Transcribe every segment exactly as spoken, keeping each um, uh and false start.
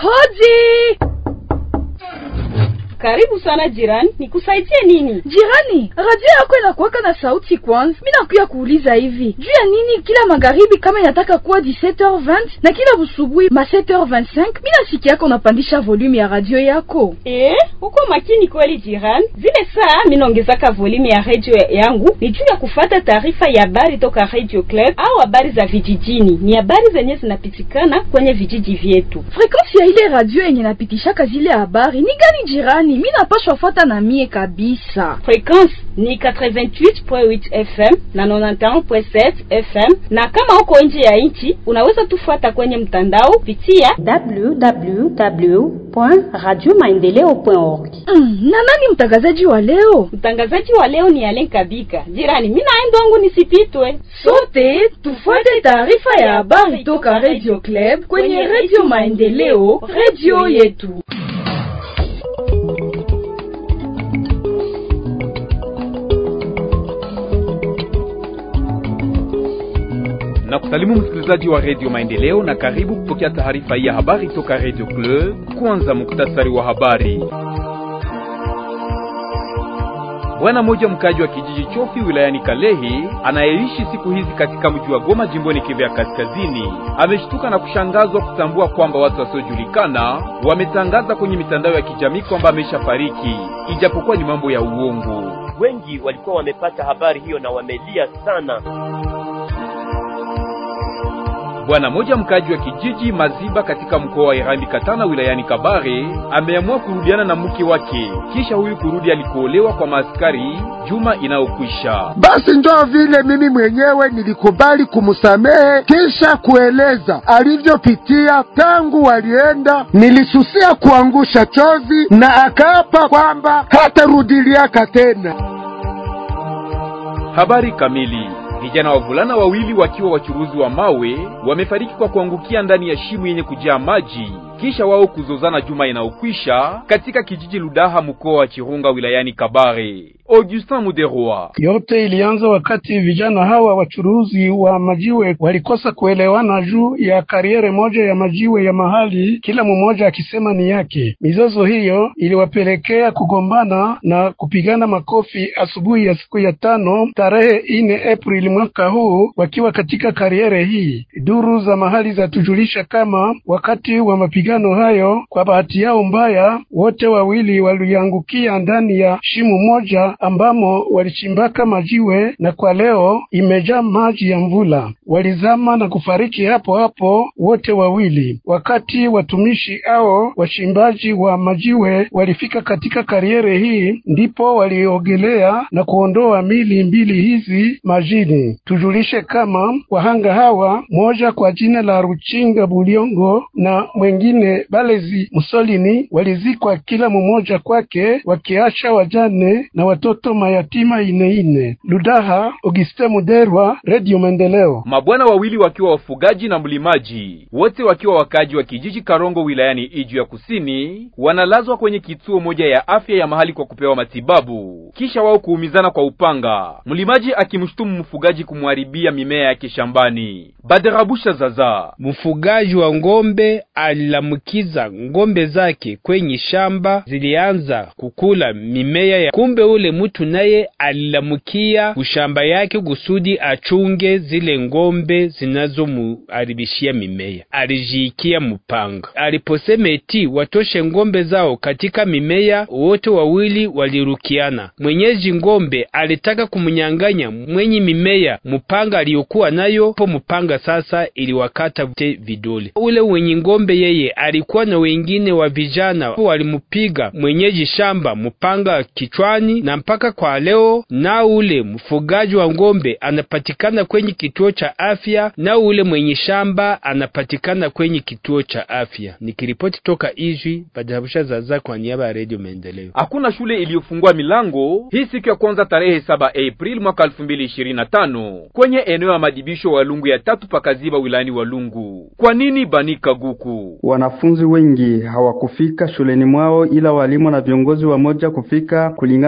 Hodi! Karibu sana jirani, nikusaidie nini? Jirani, radio yako inakuwaka na sauti kwanza. Mimi nakuya kuuliza hivi, juu ya nini kila magharibi kama inataka kuwa dix-sept heures vingt na kila busubuhi ma sept heures vingt-cinq mimi nasikia yako unapandisha volume ya radio yako? Eh, uko makini kweli jirani. Zile saa mimi naongezaka volume ya radio yangu ni juu ya kufuata taarifa ya habari toka Radio Club au habari za vijijini. Ni habari zenye zinapitikana kwenye vijiji vyetu. Frequency ya ile radio yenye napitishaka zile habari ni gani jirani? Mimi napaswa fuata na mie kabisa. Frequency ni quatre-vingt-huit point huit F M na quatre-vingt-onze point sept F M, na kama uko nje ya nchi unaweza tufuata kwenye mtandao pitia w w w point radio maendeleo point org. Mm, na nani mtangazaji wa leo? Mtangazaji wa leo ni Alen Kabika. Jirani, mimi naenda wangu nisipitwe. Sote tufuate taarifa ya habari toka Radio Club kwenye Radio Maendeleo, radio yetu. Na kusalimu msikilizaji wa Radio Maendeleo na karibu kupokea taarifa ya habari toka Radio Club. Kwanza muktasari wa habari. Bwana mmoja mkaji wa kijiji Chofi wilayani Kalehi anayeishi siku hizi katika mji wa Goma jimboni Kivu ya Kaskazini ameshtuka na kushangazwa kutambua kwamba watu wasiojulikana wametangaza kwenye mitandao ya kijamii kwamba ameshafariki, ijapokuwa ni mambo ya uongo. Wengi walikuwa wamepata habari hiyo na wamelia sana. Bwana moja mkaji wa kijiji Maziba katika mkoa wa Irambi Katana wilayani Kabare ameamua kurudiana na mke wake kisha huyu kurudi alikoolewa kwa maaskari juma inaokwisha. Basi ndio vile mimi mwenyewe nilikubali kumsamehe kisha kueleza alivyopitia tangu walienda. Nilisusia kuangusha chozi na akaapa kwamba hatarudilia tena. Habari kamili. Vijana wavulana wawili wakiwa wachuruzi wa mawe wamefariki kwa kuangukia ndani ya shimo yenye kujaa maji kisha wao kuzozana juma inaokwisha katika kijiji Ludaha mkoa wa Chirunga wilayani Kabare. Augustin Muderwa. Yote ilianza wakati vijana hawa wachuruzi wa majiwe walikosa kuelewana juu ya kariere moja ya majiwe ya mahali, kila mmoja akisema ni yake. Mizozo hiyo iliwapelekea kugombana na kupigana makofi asubuhi ya siku ya tano tarehe nne Aprili mwaka huu wakiwa katika kariere hii. Duru za mahali za tujulisha kama wakati wa mapigano hayo, kwa bahati yao mbaya, wote wawili waliangukia ndani ya shimo moja ambamo walichimbaka majiwe, na kwa leo imejaa maji ya mvula. Walizama na kufariki hapo hapo wote wawili. Wakati watumishi hao wachimbaji wa majiwe walifika katika kariere hii, ndipo waliogelea na kuondoa mili mbili hizi majini. Tujulishe kama wahanga hawa, moja kwa jina la Ruchinga Buliongo na mwengine Balezi Musolini, walizikwa kila mmoja kwake, wakiacha wajane na watoto mayatima ine ine. Ludaha, Auguste Muderwa, Radio Maendeleo. Mabwana wawili wakiwa wafugaji na mlimaji, wote wakiwa wakaji wa kijiji Karongo wilayani Iju ya Kusini, wanalazwa kwenye kituo moja ya afya ya mahali kwa kupewa matibabu kisha wao kuumizana kwa upanga, mlimaji akimshtumu mfugaji kumharibia mimea yake shambani. Baderabusha Zaza. Mfugaji wa ngombe alilamukiza ngombe zake kwenye shamba, zilianza kukula mimea ya kumbe. Ule mtu naye alilamukia kushamba yake kusudi achunge zile ngombe zinazomuharibishia mimea. Alijiikia mpanga. Aliposema eti watoshe ngombe zao katika mimea, wote wawili walirukiana. Mwenyeji ngombe alitaka kumnyang'anya mwenye mimea mpanga aliyokuwa nayo, po mpanga sasa iliwakata vidole. Ule mwenye ngombe yeye alikuwa na wengine wa vijana, walimupiga mwenyeji shamba mpanga kichwani, na mpaka kwa leo na ule mfugaji wa ngombe anapatikana kwenye kituo cha afya, na ule mwenye shamba anapatikana kwenye kituo cha afya. Nikiripoti toka Ijwi, Badarabusha Zaza kwa niaba ya Radio Maendeleo. Hakuna shule iliyofungua milango hii siku ya kwanza tarehe saba Aprili mwaka elfu mbili ishirini na tano kwenye eneo ya madibisho wa Lungu ya tatu pakaziba wilani wa Lungu. Kwa nini Banika Guku? Wanafunzi wengi hawakufika shuleni mwao, ila walimu na viongozi wa moja kufika kulingana na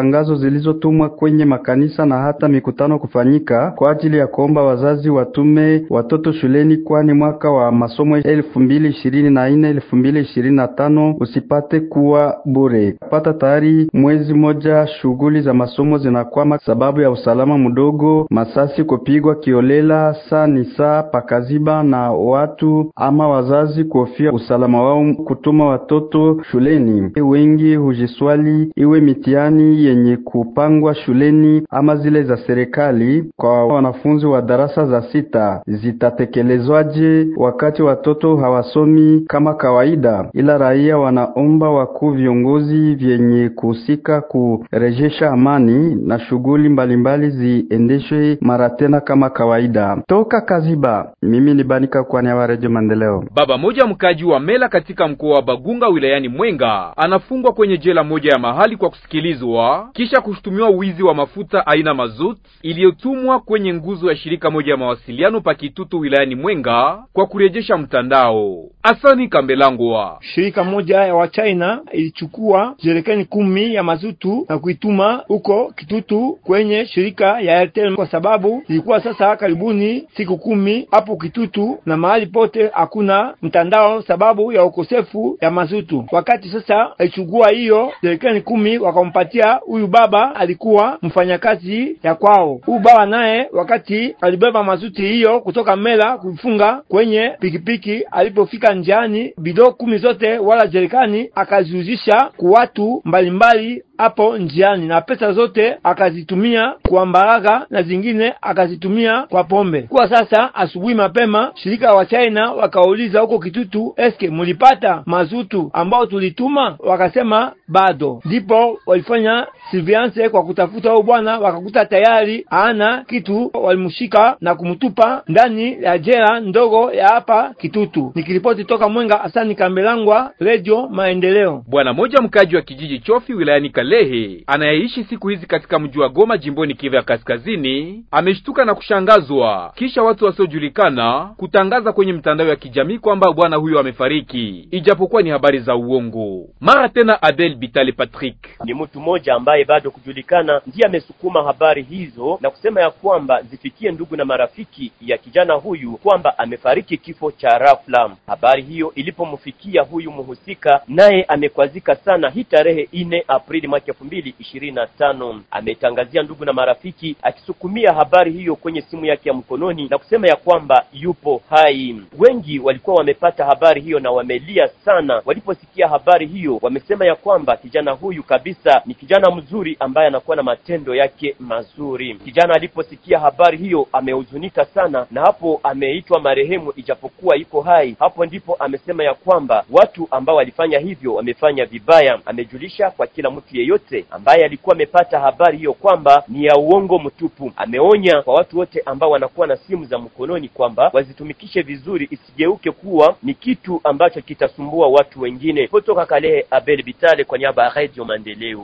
tangazo zilizotumwa kwenye makanisa na hata mikutano kufanyika kwa ajili ya kuomba wazazi watume watoto shuleni, kwani mwaka wa masomo elfu mbili ishirini na nne elfu mbili ishirini na tano usipate kuwa bure. Pata tayari mwezi moja shughuli za masomo zinakwama sababu ya usalama mdogo, masasi kupigwa kiolela, saa ni saa pakaziba na watu ama wazazi kuhofia usalama wao kutuma watoto shuleni. Wengi hujiswali iwe mitihani yenye kupangwa shuleni ama zile za serikali kwa wanafunzi wa darasa za sita zitatekelezwaje wakati watoto hawasomi kama kawaida? Ila raia wanaomba wakuu viongozi vyenye kuhusika kurejesha amani na shughuli mbalimbali ziendeshwe mara tena kama kawaida. Toka Kaziba, mimi ni Banika kwa niaba ya Radio Maendeleo. Baba moja mkaji wa Mela katika mkoa wa Bagunga wilayani Mwenga anafungwa kwenye jela moja ya mahali kwa kusikilizwa kisha kushutumiwa wizi wa mafuta aina mazut iliyotumwa kwenye nguzo ya shirika moja ya mawasiliano Pakitutu wilayani Mwenga kwa kurejesha mtandao. Asani Kambelangwa. Shirika moja ya wa China ilichukua jerikani kumi ya mazutu na kuituma huko Kitutu kwenye shirika ya Airtel kwa sababu ilikuwa sasa karibuni siku kumi hapo Kitutu na mahali pote hakuna mtandao sababu ya ukosefu ya mazutu. Wakati sasa alichukua hiyo jerikani kumi wakampatia huyu baba, alikuwa mfanyakazi ya kwao. Huyu baba naye wakati alibeba mazuti hiyo kutoka Mela kufunga kwenye pikipiki, alipofika njiani bido kumi zote wala jerikani akaziuzisha kwa watu mbalimbali hapo njiani, na pesa zote akazitumia kwa mbaraga na zingine akazitumia kwa pombe. Kwa sasa asubuhi mapema shirika wa China wakauliza huko Kitutu, eske mulipata mazutu ambao tulituma? Wakasema bado. Ndipo walifanya surveillance kwa kutafuta huyo bwana, wakakuta tayari hana kitu, walimshika na kumtupa ndani ya jela ndogo ya hapa Kitutu. Nikiripoti toka Mwenga, Asani Kambelangwa, Radio Maendeleo. Bwana moja mkaji wa kijiji Chofi wilayani Kalehe anayeishi siku hizi katika mji wa Goma jimboni Kivu ya Kaskazini ameshtuka na kushangazwa kisha watu wasiojulikana kutangaza kwenye mtandao ya kijamii kwamba bwana huyo amefariki, ijapokuwa ni habari za uongo. Mara tena Abel Bitale Patrick, ni mtu mmoja ambaye bado kujulikana ndiye amesukuma habari hizo na kusema ya kwamba zifikie ndugu na marafiki ya kijana huyu kwamba amefariki kifo cha rafla. Habari hiyo ilipomfikia huyu muhusika, naye amekwazika sana. Hii tarehe nne Aprili mwaka elfu mbili ishirini na tano ametangazia ndugu na marafiki akisukumia habari hiyo kwenye simu yake ya mkononi na kusema ya kwamba yupo hai. Wengi walikuwa wamepata habari hiyo na wamelia sana waliposikia habari hiyo. Wamesema ya kwamba kijana huyu kabisa ni kijana mzuri ambaye anakuwa na matendo yake mazuri. Kijana aliposikia habari hiyo amehuzunika sana, na hapo ameitwa marehemu ijapokuwa yuko hai. Hapo ndipo amesema ya kwamba watu ambao walifanya hivyo wamefanya vibaya. Amejulisha kwa kila mtu yeyote ambaye alikuwa amepata habari hiyo kwamba ni ya uongo mtupu. Ameonya kwa watu wote ambao wanakuwa na simu za mkononi kwamba wazitumikishe vizuri, isigeuke kuwa ni kitu ambacho kitasumbua watu wengine. Kutoka Kalehe, Abel Bitale kwa niaba ya Radio Maendeleo.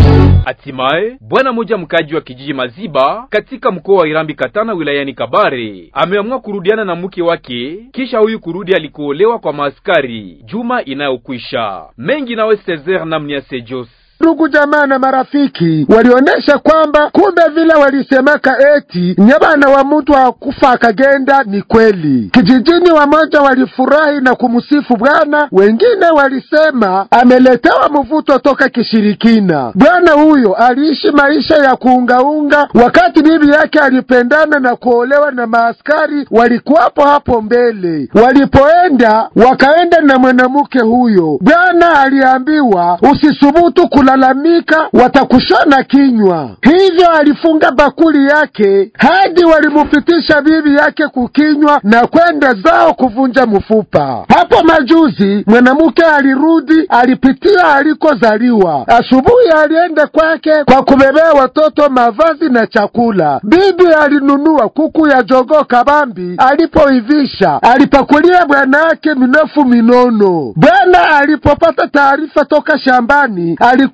Hatimaye bwana moja mkaji wa kijiji Maziba katika mkoa wa Irambi Katana wilayani Kabare ameamua kurudiana na mke wake kisha huyu kurudi alikuolewa kwa maaskari juma inayokwisha. Mengi nawe Cesar Namnia Sejos. Ndugu jamaa na marafiki walionesha kwamba kumbe vile walisemaka eti nyabana wa mtu hakufa akagenda ni kweli. Kijijini wamoja walifurahi na kumsifu bwana, wengine walisema ameletewa mvuto toka kishirikina. Bwana huyo aliishi maisha ya kuungaunga wakati bibi yake alipendana na kuolewa na maaskari walikuwapo hapo mbele. Walipoenda wakaenda na mwanamke huyo. Bwana aliambiwa usisubutu kulalamika, watakushona kinywa. Hivyo alifunga bakuli yake hadi walimupitisha bibi yake kukinywa na kwenda zao kuvunja mfupa. Hapo majuzi mwanamke alirudi, alipitia alikozaliwa. Asubuhi alienda kwake kwa kubebea watoto mavazi na chakula. Bibi alinunua kuku ya jogoo kabambi, alipoivisha alipakulia bwana yake minofu minono. Bwana alipopata taarifa toka shambani, alikuwa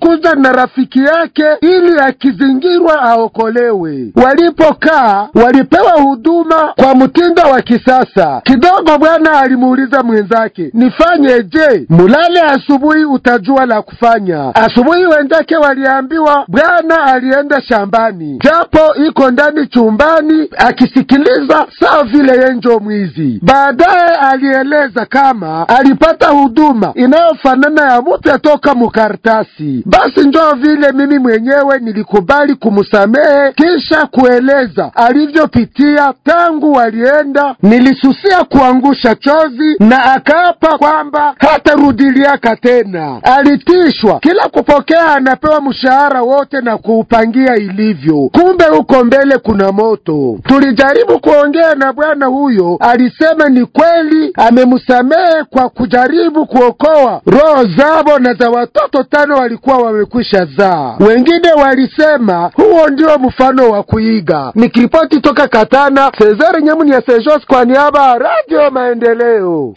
alikuja na rafiki yake ili akizingirwa aokolewe. Walipokaa walipewa huduma kwa mtindo wa kisasa. Kidogo bwana alimuuliza mwenzake, nifanye je? Mulale asubuhi utajua la kufanya. Asubuhi wenzake waliambiwa bwana alienda shambani, japo iko ndani chumbani akisikiliza sawa vile yenjo mwizi. Baadaye alieleza kama alipata huduma inayofanana ya mupya toka mukartasi. Basi njoo vile mimi mwenyewe nilikubali kumsamehe, kisha kueleza alivyopitia tangu walienda. Nilisusia kuangusha chozi na akaapa kwamba hatarudiliaka tena. Alitishwa kila kupokea anapewa mshahara wote na kuupangia ilivyo. Kumbe uko mbele kuna moto. Tulijaribu kuongea na bwana huyo, alisema ni kweli amemsamehe kwa kujaribu kuokoa roho zao na za watoto tano walikuwa wamekwisha zaa. Wengine walisema huo ndio mfano wa kuiga. Nikiripoti toka Katana, Cesar Nyamuni ya Sejos kwa niaba Radio Maendeleo.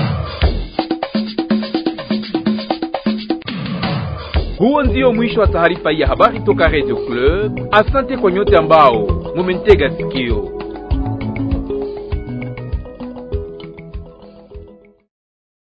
Huo ndio mwisho wa taarifa ya habari toka Radio Club. Asante kwa nyote ambao mumentega sikio.